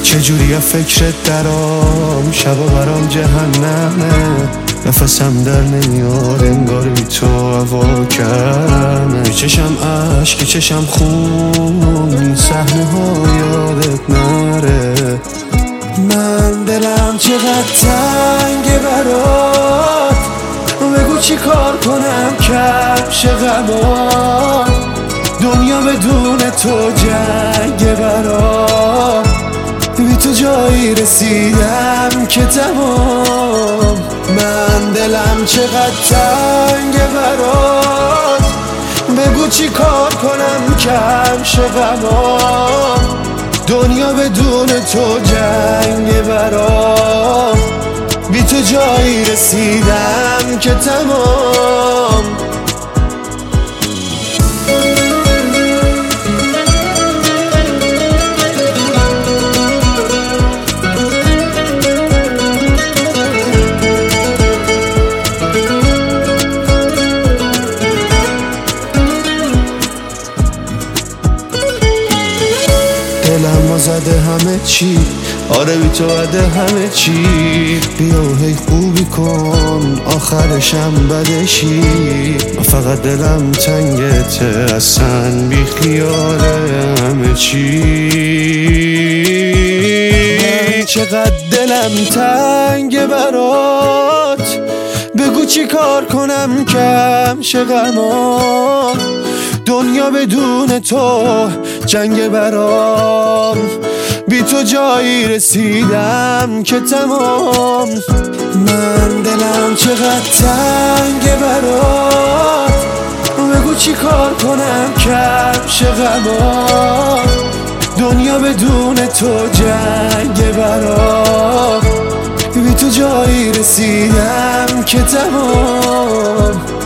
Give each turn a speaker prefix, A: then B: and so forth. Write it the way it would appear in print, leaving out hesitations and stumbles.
A: چجوری فکرت درام، شبا برام جهنمه، نفسم در نمیاد انگاری تو هوا کمه. چشم عشق چشم خون، این صحنه ها یادت نره. من دلم چقدر تنگه برات، بگو چی کار کنم کفش غمات. دنیا بدون تو جنگ برام، بی تو جایی رسیدم که تمام. من دلم چقدر تنگه برات، بگو چی کار کنم کفش غمات. دنیا بدون تو جنگ برام، بی تو جایی رسیدم که تمام. دلم زده همه چی، آره بی تو عده همه چی. بیا و هی خوبی کن آخرشم بدشی. من فقط دلم تنگته اصلا بی خیال همه چی. چقدر دلم تنگه برات، بگو چی کار کنم کم شه غمات. دنیا بدون تو جنگ برام، بی تو جایی رسیدم که تمام. من دلم چقدر تنگه برات، بگو چی کار کنم کفش غمات. دنیا بدون تو جنگ برام، بی تو جایی رسیدم که تمام.